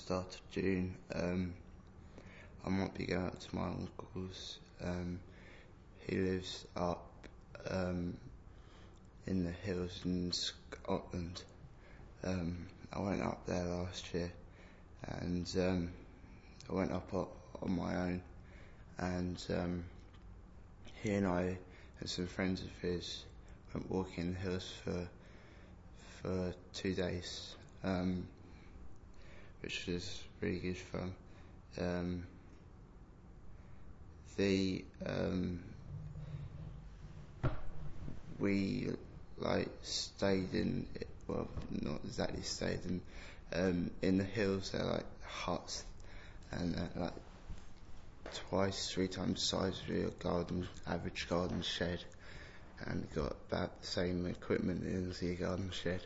start of June. I might be going up to my uncle's. He lives up in the hills in Scotland. I went up there last year, and I went up on my own, and he and I and some friends of his went walking in the hills for 2 days, which was really good fun. We stayed in, well, not exactly stayed in the hills. They're like huts, and twice, 3 times the size of your average garden shed, and got about the same equipment as your garden shed.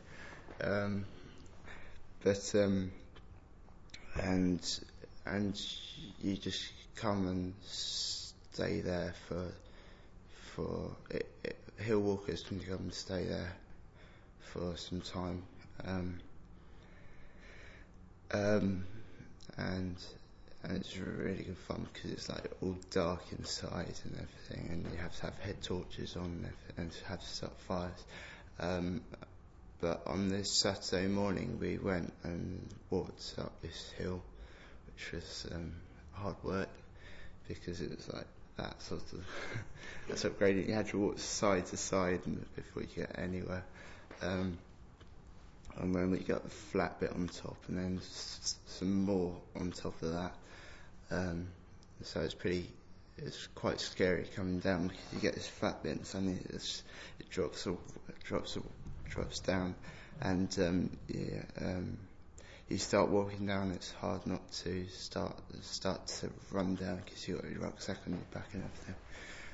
And you just come and stay there for hill walkers can come and stay there for some time, and it's really good fun because it's like all dark inside and everything, and you have to have head torches on and have to start fires. But on this Saturday morning we went and walked up this hill, which was hard work because it was like that sort of that's upgrading. You had to walk side to side before you get anywhere. And then we got the flat bit on top, and then some more on top of that. So it's quite scary coming down because you get this flat bit and suddenly it drops down, and you start walking down. It's hard not to start to run down because you got your rucksack on your back and everything.